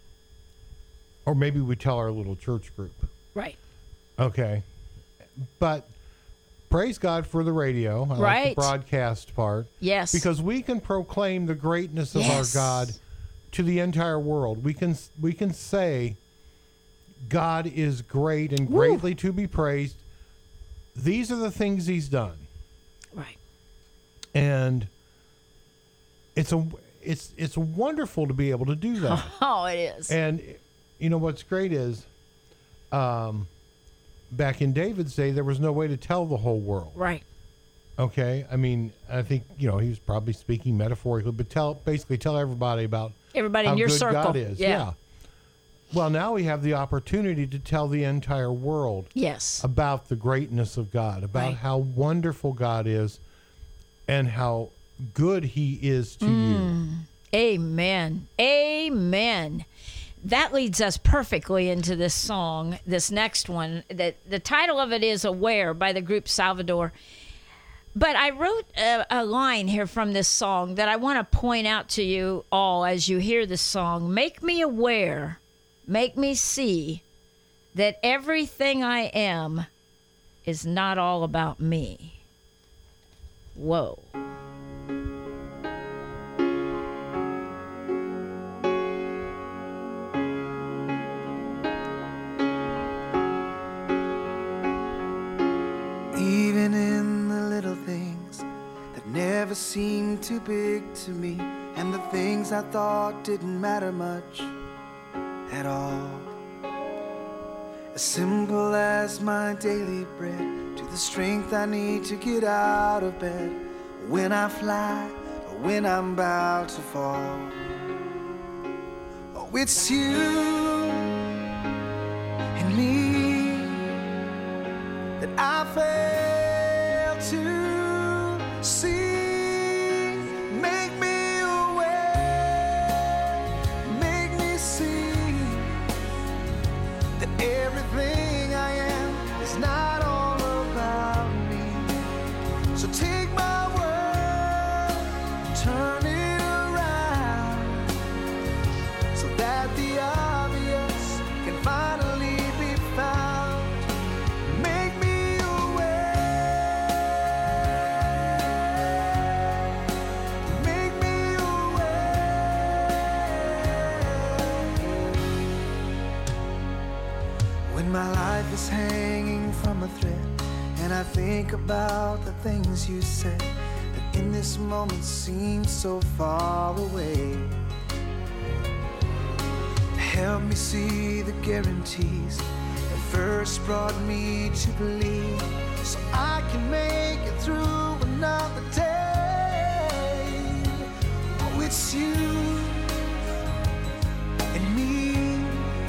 or maybe we tell our little church group. Right. Okay. But praise God for the radio. I like Right. the broadcast part. Yes. Because we can proclaim the greatness of Yes. our God to the entire world. We can we can say God is great and Woo. greatly to be praised. These are the things he's done. Right. And it's a it's it's wonderful to be able to do that. Oh, it is. And you know what's great is, um, back in David's day, there was no way to tell the whole world. Right. Okay, I mean, I think you know he was probably speaking metaphorically, but tell basically tell everybody about Everybody how in your good circle. God is. Yeah. Well, now we have the opportunity to tell the entire world Yes. about the greatness of God, about Right. how wonderful God is, and how good He is to you. Amen. Amen. That leads us perfectly into this song, this next one. The, the title of it is Aware by the group Salvador. But I wrote a, a line here from this song that I want to point out to you all as you hear this song. Make me aware, make me see that everything I am is not all about me. Whoa. Even in the little things that never seemed too big to me, and the things I thought didn't matter much at all. As simple as my daily bread, to the strength I need to get out of bed, when I fly or when I'm about to fall. Oh, it's you and me that I fail to see. Make me aware, make me see that everything I am is not all about me. So take my word, turn it around, so that the obvious can finally be found. Make me aware, make me aware. When my life is hanging from a thread, and I think about the things you said that in this moment seem so far away. Help me see the guarantees that first brought me to believe, so I can make it through another day. Oh, it's you and me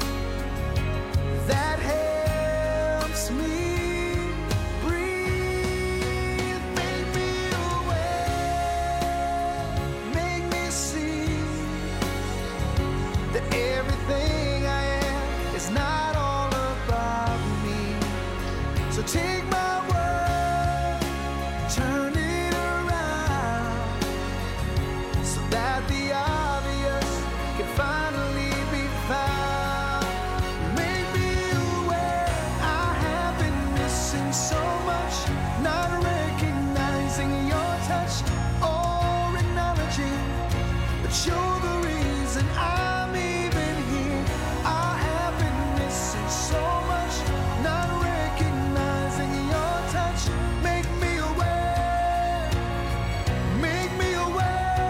that helps me breathe. Make me aware, make me see that everything I am is not all about me. So take my word, turn it around, so that the obvious can finally be found. Make me aware I have been missing so much, not recognizing your touch or acknowledging that you're the reason I'm even here. I have been missing so much, not recognizing your touch. Make me aware, make me aware.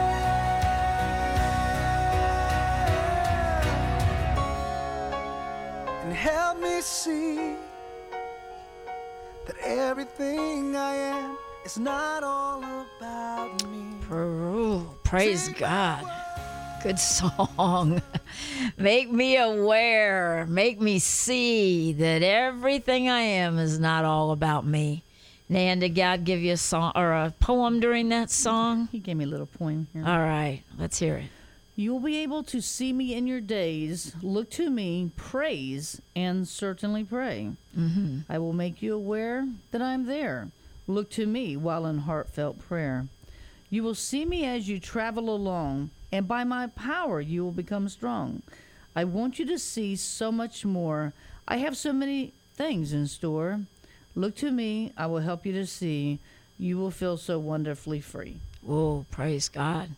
that everything I am is not all about me. Ooh, praise God. Good song. Make me aware. Make me see that everything I am is not all about me. Nan, did God give you a song or a poem during that song? He gave me a little poem here. All right, let's hear it. You will be able to see me in your days. Look to me, praise, and certainly pray. Mm-hmm. I will make you aware that I'm there. Look to me while in heartfelt prayer. You will see me as you travel along, and by my power you will become strong. I want you to see so much more. I have so many things in store. Look to me, I will help you to see. You will feel so wonderfully free. Oh, praise God.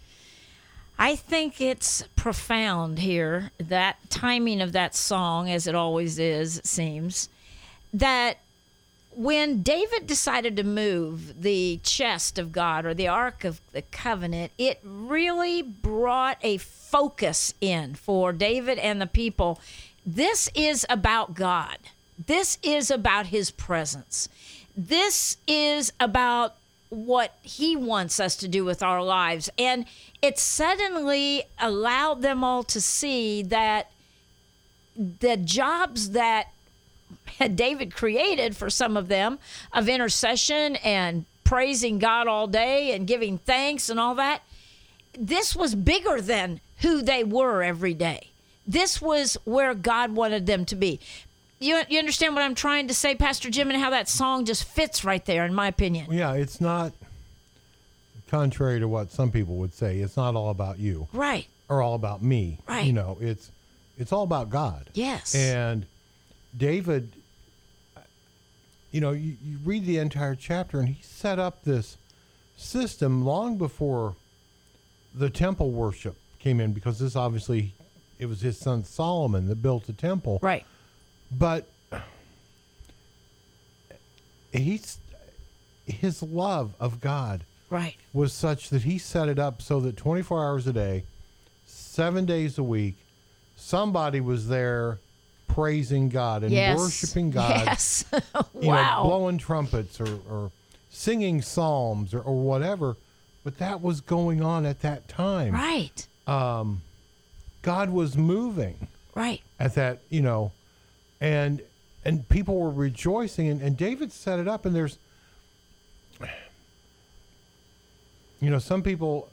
I think it's profound here, that timing of that song, as it always is, it seems, that when David decided to move the chest of God or the Ark of the Covenant, it really brought a focus in for David and the people. This is about God. This is about his presence. This is about what he wants us to do with our lives. And it suddenly allowed them all to see that the jobs that David created for some of them of intercession and praising God all day and giving thanks and all that, this was bigger than who they were every day. This was where God wanted them to be. You, you understand what I'm trying to say, Pastor Jim, and how that song just fits right there, in my opinion. Yeah, it's not, contrary to what some people would say, it's not all about you. Right. Or all about me. Right. You know, it's it's all about God. Yes. And David, you know, you, you read the entire chapter, and he set up this system long before the temple worship came in, because this obviously, it was his son Solomon that built the temple. Right. But he's, his love of God Right. was such that he set it up so that twenty-four hours a day, seven days a week, somebody was there praising God and Yes. worshiping God. Yes. You Wow. know, blowing trumpets or, or singing psalms or, or whatever. But that was going on at that time. Right. God was moving Right. at that, you know, and and people were rejoicing, and, and David set it up, and there's, you know, some people,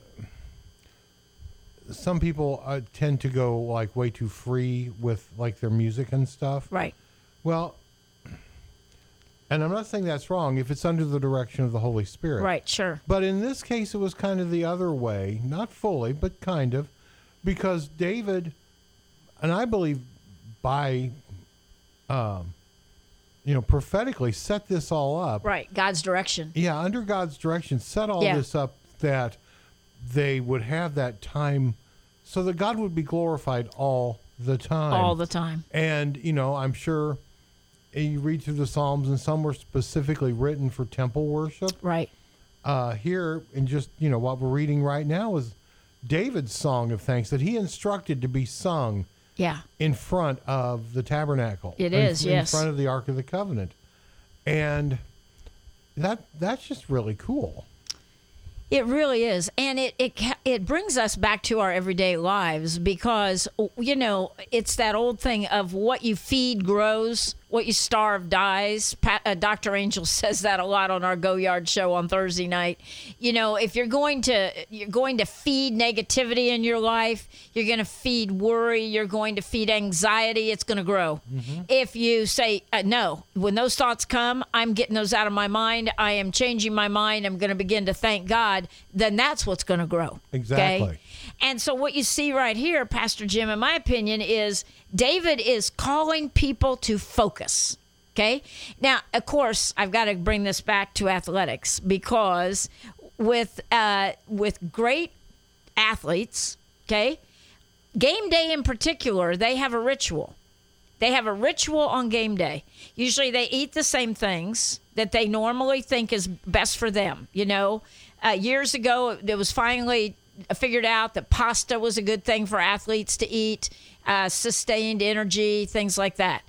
some people uh, tend to go like way too free with like their music and stuff. Right. Well, and I'm not saying that's wrong if it's under the direction of the Holy Spirit. Right. Sure. But in this case, it was kind of the other way, not fully, but kind of, because David, and I believe by, um, you know, prophetically set this all up. Right. God's direction. Yeah, under God's direction, set all Yeah. this up that they would have that time so that God would be glorified all the time. All the time. And, you know, I'm sure you read through the Psalms, and some were specifically written for temple worship. Right. Uh, here, and just, you know, what we're reading right now is David's song of thanks that he instructed to be sung Yeah. in front of the tabernacle. It in, is, in yes. front of the Ark of the Covenant. And that that's just really cool. It really is, and it, it ca- it brings us back to our everyday lives, because, you know, it's that old thing of what you feed grows, what you starve dies. Pat, uh, Doctor Angel says that a lot on our Go Yard show on Thursday night. You know, if you're going to you're going to feed negativity in your life, you're going to feed worry, you're going to feed anxiety, it's going to grow. Mm-hmm. If you say uh, no, when those thoughts come, I'm getting those out of my mind. I am changing my mind. I'm going to begin to thank God. Then that's what's going to grow. Exactly. Okay? And so what you see right here, Pastor Jim, in my opinion, is David is calling people to focus. Okay. Now, of course, I've got to bring this back to athletics, because with uh, with great athletes, okay, game day in particular, they have a ritual. They have a ritual on game day. Usually they eat the same things that they normally think is best for them. You know, uh, years ago, it was finally figured out that pasta was a good thing for athletes to eat, uh, sustained energy, things like that.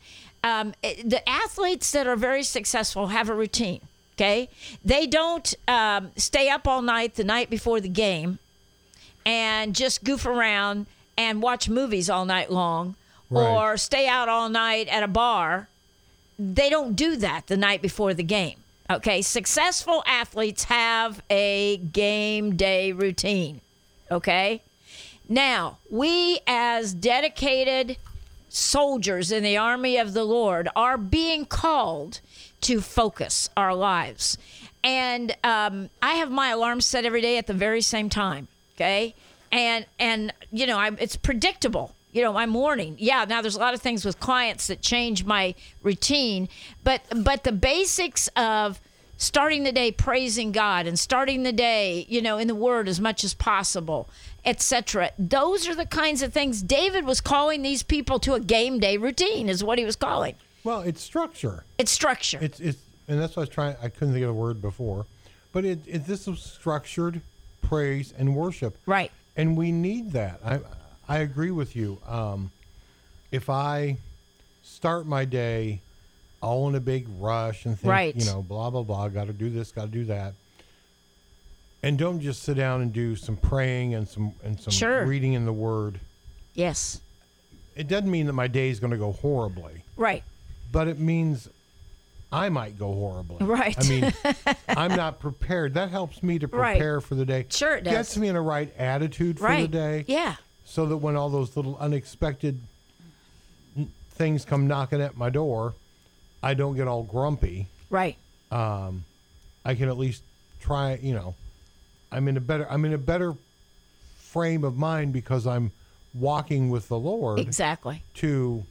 um, the athletes that are very successful have a routine. Okay, they don't um, stay up all night the night before the game and just goof around and watch movies all night long, Right. or stay out all night at a bar. They don't do that the night before the game. Okay, successful athletes have a game day routine. Okay, now we as dedicated soldiers in the army of the Lord are being called to focus our lives. And um, I have my alarm set every day at the very same time. Okay, and and you know, I, it's predictable. You know, my morning. Yeah, now there's a lot of things with clients that change my routine, but but the basics of starting the day praising God and starting the day, you know, in the Word as much as possible, et cetera. Those are the kinds of things David was calling these people to. A game day routine is what he was calling. Well, it's structure. It's structure. It's it's and that's what I was trying. I couldn't think of the word before, but it, it this is structured praise and worship. Right. And we need that. I I agree with you. Um, if I start my day all in a big rush and think, Right. you know, blah blah blah, got to do this, got to do that, and don't just sit down and do some praying and some and some Sure. reading in the Word, Yes. it doesn't mean that my day is going to go horribly. Right. But it means I might go horribly. Right. I mean, I'm not prepared. That helps me to Right. prepare for the day. Sure it does. Gets me in a right attitude for Right. the day. Yeah. So that when all those little unexpected n- things come knocking at my door, I don't get all grumpy. Right. I can at least try, you know, I'm in a better I'm in a better frame of mind because I'm walking with the Lord Exactly. to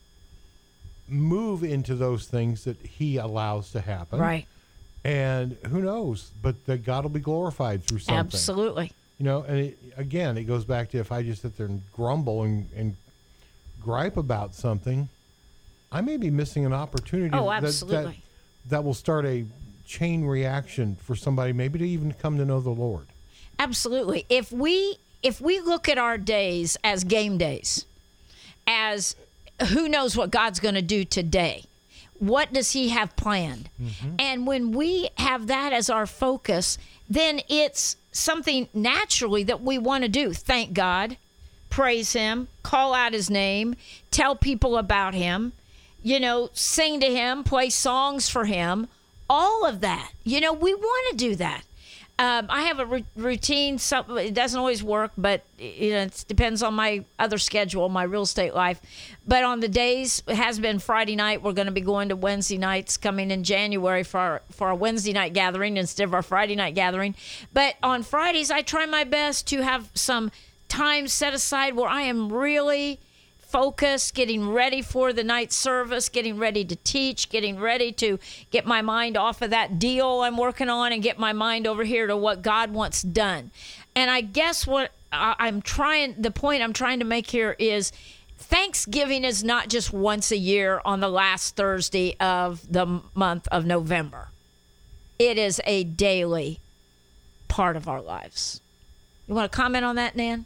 move into those things that he allows to happen. Right. And who knows, but that God will be glorified through something. Absolutely. You know, and it, again, it goes back to if I just sit there and grumble and, and gripe about something, I may be missing an opportunity Oh, that, that, absolutely. that will start a chain reaction for somebody maybe to even come to know the Lord. Absolutely. If we if we look at our days as game days, as who knows what God's going to do today, what does he have planned? And when we have that as our focus, then it's something naturally that we want to do. Thank God, praise him, call out his name, tell people about him, you know, sing to him, play songs for him, all of that. You know, we want to do that. Um, I have a r- routine. Some, it doesn't always work, but you know, it depends on my other schedule, my real estate life. But on the days, it has been Friday night. We're going to be going to Wednesday nights coming in January for our, for our Wednesday night gathering instead of our Friday night gathering. But on Fridays, I try my best to have some time set aside where I am really focused, getting ready for the night service, getting ready to teach, getting ready to get my mind off of that deal I'm working on and get my mind over here to what God wants done. And I guess what I- I'm trying, the point I'm trying to make here is Thanksgiving is not just once a year on the last Thursday of the month of November. It is a daily part of our lives. You want to comment on that, Nan?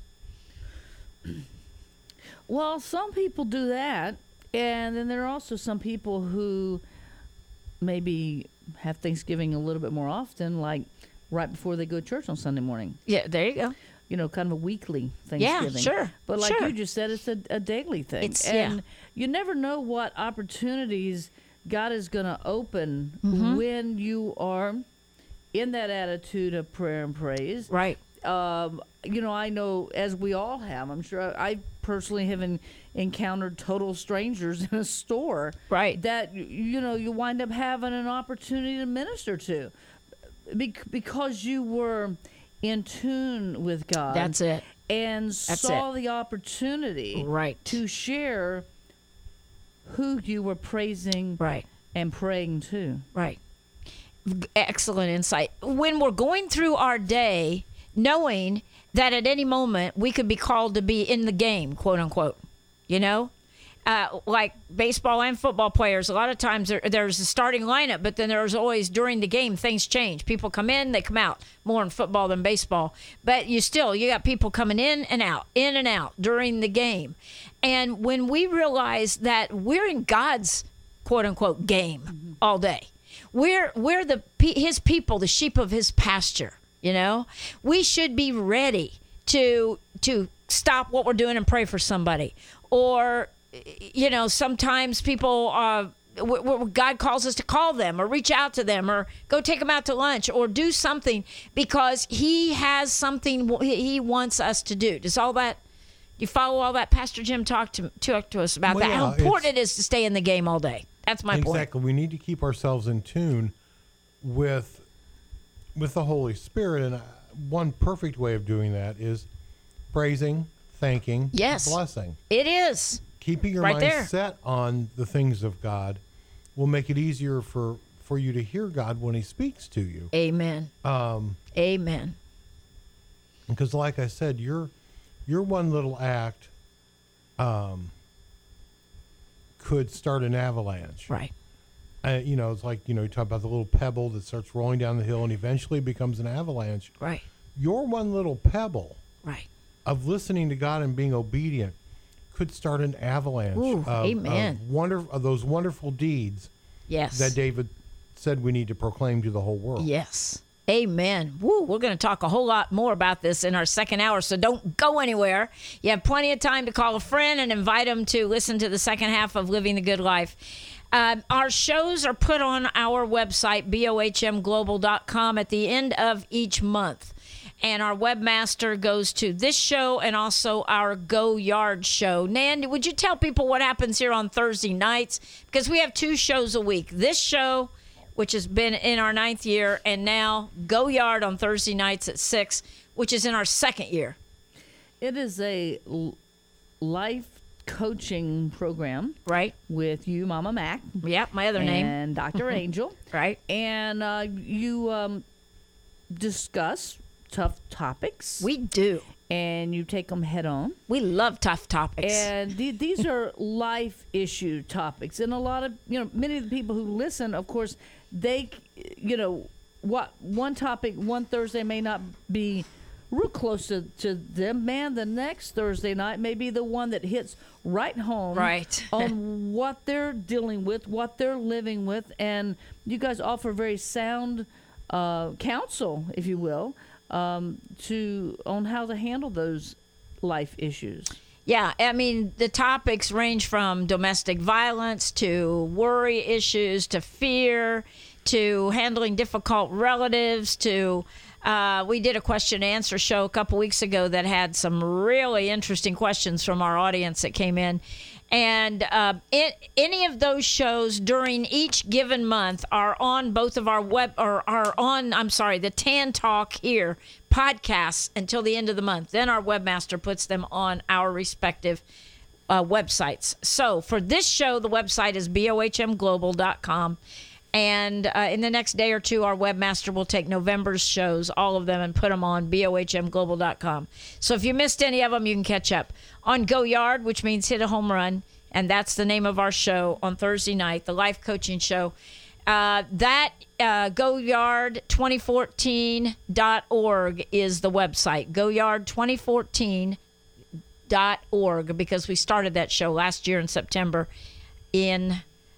Well, some people do that, and then there are also some people who maybe have Thanksgiving a little bit more often, like right before they go to church on Sunday morning. Yeah, there you go. You know, kind of a weekly Yeah, Thanksgiving. sure, But like sure. you just said, it's a, a daily thing. It's- and yeah. you never know what opportunities God is going to open Mm-hmm. when you are in that attitude of prayer and praise. Right. Um, you know, I know, as we all have, I'm sure I personally have en- encountered total strangers in a store. Right. That, y- you know, you wind up having an opportunity to minister to Bec- because you were in tune with God. That's it. And That's saw it. the opportunity Right. to share who you were praising Right. and praying to. Right. G- Excellent insight. When we're going through our day, knowing that at any moment we could be called to be in the game, quote unquote, you know, Uh, like baseball and football players, a lot of times there, there's a starting lineup, but then there's always during the game things change. People come in, they come out, more in football than baseball. But you still, you got people coming in and out, in and out during the game. And when we realize that we're in God's quote unquote game mm-hmm. all day, we're we're the his people, the sheep of his pasture. You know, we should be ready to to stop what we're doing and pray for somebody, or you know, sometimes people, uh, w- w- God calls us to call them or reach out to them or go take them out to lunch or do something because he has something he wants us to do. Does all that, you follow all that Pastor Jim talked to, talk to us about well, that? yeah, How important it is to stay in the game all day. That's my exactly. point. Exactly. We need to keep ourselves in tune with, with the Holy Spirit. And one perfect way of doing that is praising, thanking, yes, blessing. It is. Keeping your right mind there. set on the things of God will make it easier for, for you to hear God when he speaks to you. Amen. Um, Amen. Because like I said, your your one little act um, could start an avalanche. Right. Uh, you know, it's like, you know, you talk about the little pebble that starts rolling down the hill and eventually becomes an avalanche. Right. Your one little pebble right. of listening to God and being obedient could start an avalanche Ooh, of, amen. of, wonder, of those wonderful deeds yes. that David said we need to proclaim to the whole world. Yes. Amen. Woo, we're going to talk a whole lot more about this in our second hour, so don't go anywhere. You have plenty of time to call a friend and invite them to listen to the second half of Living the Good Life. Um, our shows are put on our website, B O H M global dot com, at the end of each month. And our webmaster goes to this show and also our Go Yard show. Nan, would you tell people what happens here on Thursday nights? Because we have two shows a week. This show, which has been in our ninth year, and now Go Yard on Thursday nights at six, which is in our second year. It is a l- life coaching program. Right. With you, Mama Mac. Yep, my other name. And Doctor Angel. Right. And uh, you um, discuss tough topics. We do. And you take them head on. We love tough topics. And th- these are life issue topics. And a lot of, you know, many of the people who listen, of course, they, you know, what one topic one Thursday may not be real close to, to them. Man, the next Thursday night may be the one that hits right home right. on what they're dealing with, what they're living with. And you guys offer very sound uh, counsel, if you will, um, to on how to handle those life issues. Yeah, I mean, the topics range from domestic violence to worry issues to fear to handling difficult relatives to uh, we did a question and answer show a couple weeks ago that had some really interesting questions from our audience that came in. And uh, it, any of those shows during each given month are on both of our web or are on, I'm sorry, the Tan Talk here podcasts until the end of the month. Then our webmaster puts them on our respective uh, websites. So for this show, the website is B O H M global dot com. And uh, in the next day or two, our webmaster will take November's shows, all of them, and put them on B O H M global dot com. So if you missed any of them, you can catch up. On Go Yard, which means hit a home run, and that's the name of our show on Thursday night, the life coaching show. Uh, that uh, go yard twenty fourteen dot org is the website, go yard twenty fourteen dot org, because we started that show last year in September in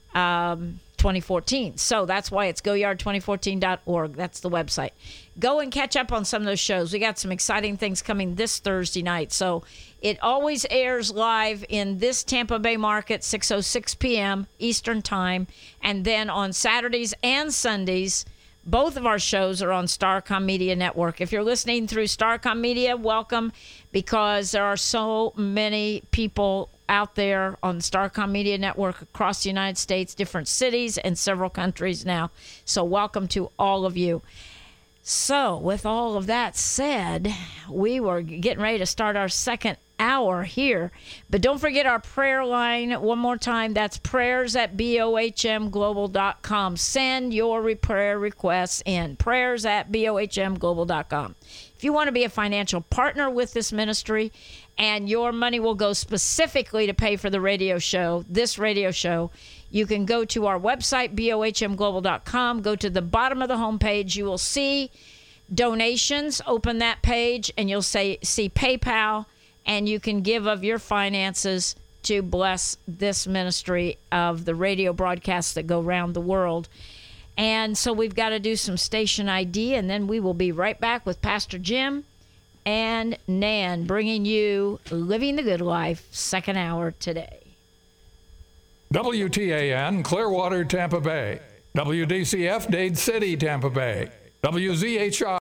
um, twenty fourteen. So that's why it's go yard twenty fourteen dot org. That's the website. Go and catch up on some of those shows. We got some exciting things coming this Thursday night. So it always airs live in this Tampa Bay market, six oh six p.m. Eastern Time. And then on Saturdays and Sundays, both of our shows are on Starcom Media Network. If you're listening through Starcom Media, welcome, because there are so many people out there on the Starcom Media Network across the United States, different cities and several countries now. So welcome to all of you. So with all of that said, we were getting ready to start our second hour here. But don't forget our prayer line one more time. That's prayers at B O H M global dot com. Send your re- prayer requests in. Prayers at B O H M global dot com. If you want to be a financial partner with this ministry and your money will go specifically to pay for the radio show, this radio show, you can go to our website, B O H M global dot com. Go to the bottom of the homepage. You will see donations. Open that page and you'll say, see PayPal, and you can give of your finances to bless this ministry of the radio broadcasts that go around the world. And so we've got to do some station I D, and then we will be right back with Pastor Jim and Nan bringing you Living the Good Life, second hour today. W T A N, Clearwater, Tampa Bay. W D C F, Dade City, Tampa Bay. W Z H I.